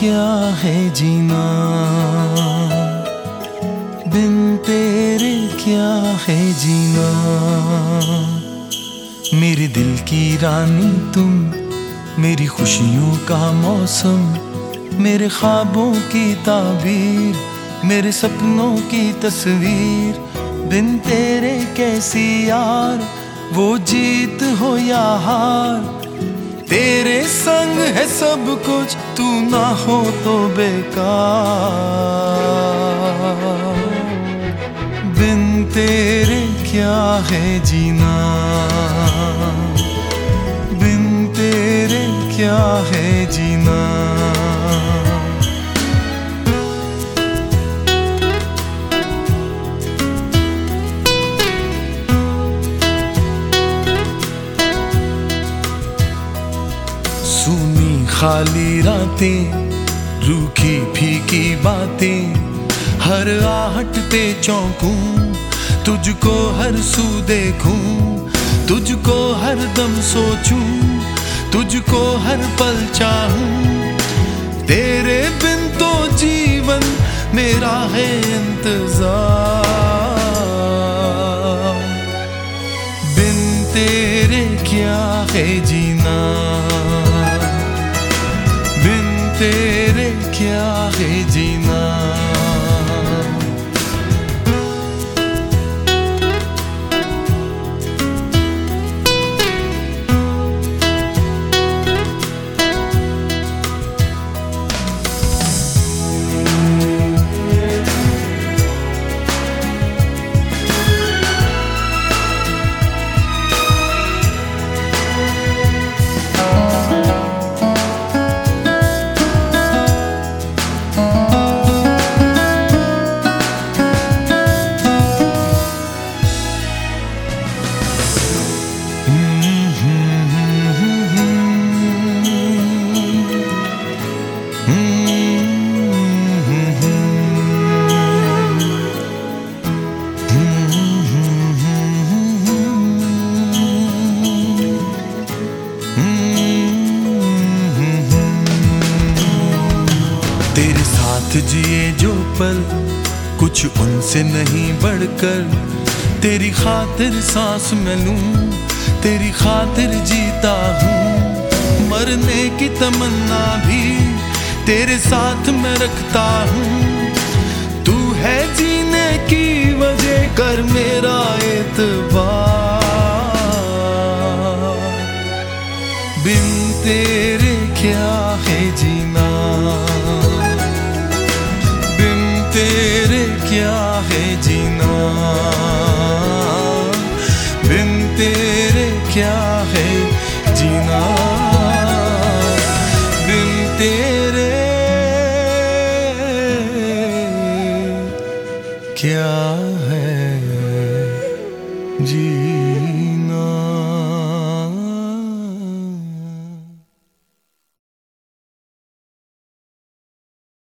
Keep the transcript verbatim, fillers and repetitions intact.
क्या है जीना, बिन तेरे क्या है जीना। मेरे दिल की रानी तुम, मेरी खुशियों का मौसम, मेरे ख्वाबों की ताबीर, मेरे सपनों की तस्वीर। बिन तेरे कैसी यार, वो जीत हो या हार। तेरे संग है सब कुछ, तू ना हो तो बेकार। बिन तेरे क्या है जीना, बिन तेरे क्या है जीना। सुनी खाली रातें, रूखी फीकी बातें, हर आहट पे चौंकूं, तुझको हर सू देखूं, तुझको हर दम सोचूं, तुझको हर पल चाहूं। तेरे बिन तो जीवन मेरा है इंतजार। बिन तेरे क्या है जीना, बिन तेरे क्या है जीना। तेरे साथ जिए जो पल, कुछ उनसे नहीं बढ़कर। तेरी खातिर सांस मैं लूं, तेरी खातिर जीता हूँ। मरने की तमन्ना भी तेरे साथ मैं रखता हूँ। तू है जीने की वजह, कर मेरा एतबार। बिन तेरे क्या है जीना, बिन तेरे क्या है जीना। बिन तेरे क्या है जीना, बिन तेरे क्या है जीना।